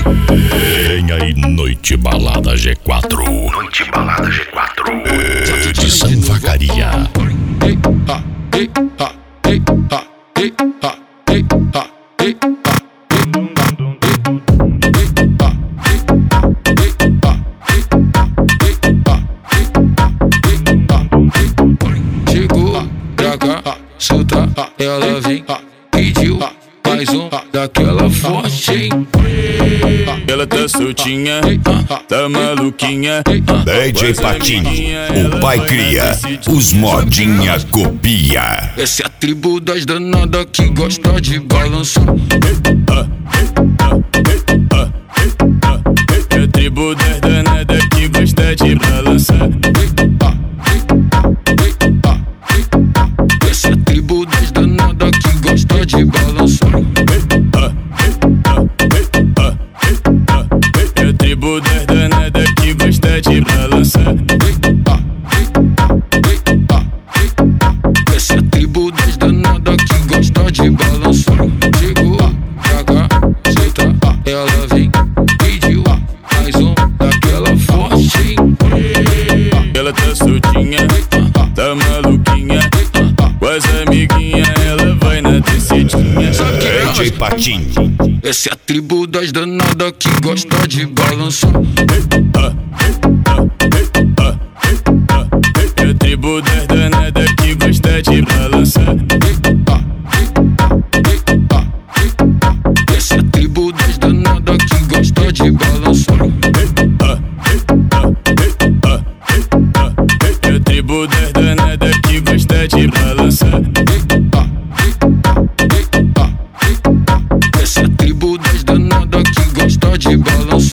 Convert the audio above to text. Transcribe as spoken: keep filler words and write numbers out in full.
Vem aí, Noite Balada G quatro. Noite Balada G quatro. Edição Vacaria. Chegou pra cá, solta, ela vem, pediu mais um daquela forte, hein? Ela tá soltinha, tá maluquinha. D J Patini, o pai cria, os modinha copia. Essa é a tribo das danadas que gosta de balançar. É a tribo das danadas que gosta de balançar. Essa é a tribo das danadas que gosta de balançar. É a tribo das danadas que gosta de balançar. Essa é a tribo das danadas que gosta de balançar. Chegou pra cá, solta, ela vem, pediu mais um daquela forte, hein? Ela tá soltinha, tá maluquinha. Com as amiguinhas ela vai na descidinha. D J Patini. Essa é a tribo das danadas que gosta de balançar. É a tribo das danadas que gosta de balançar.